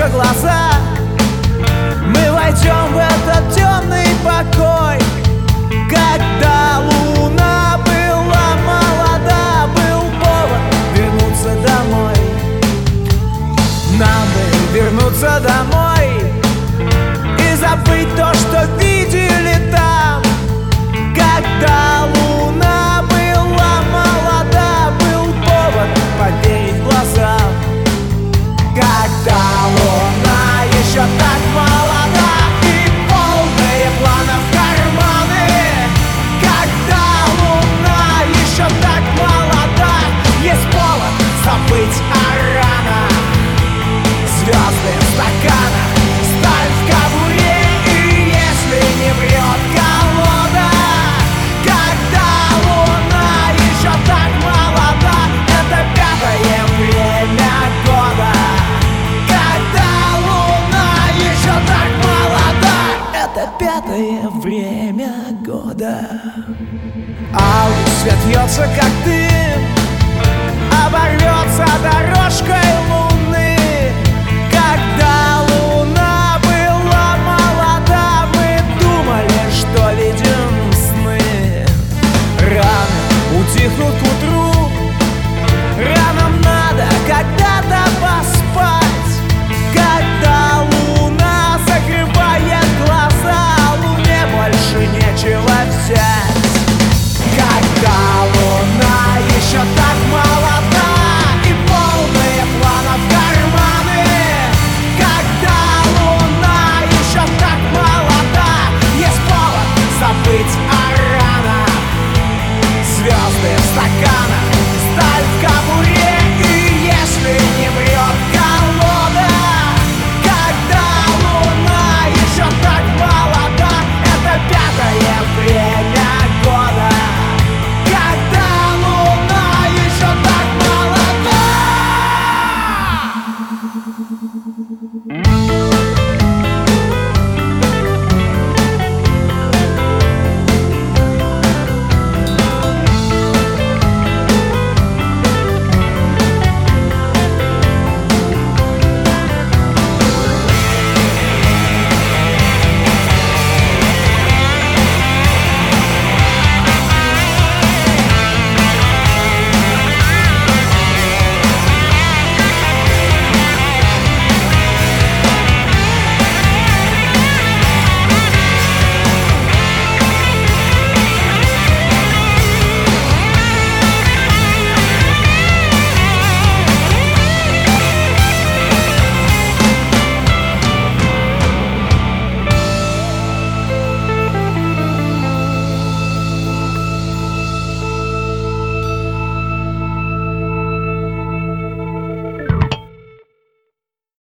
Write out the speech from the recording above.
закроем-ка глаза, мы войдем в этот темный покой. Когда луна была молода, был повод вернуться домой. Нам бы вернуться домой и забыть то, что видели там. Когда луна была молода, был повод поверить глазам. Когда луна еще так молода и полные планов карманы. Когда луна еще так молода, есть повод забыть о ранах. Звезды в стаканах, сталь в кобуре, и если не врет колода. Когда луна еще так молода, это 5-е время года. Когда луна еще так молода, это 5-е время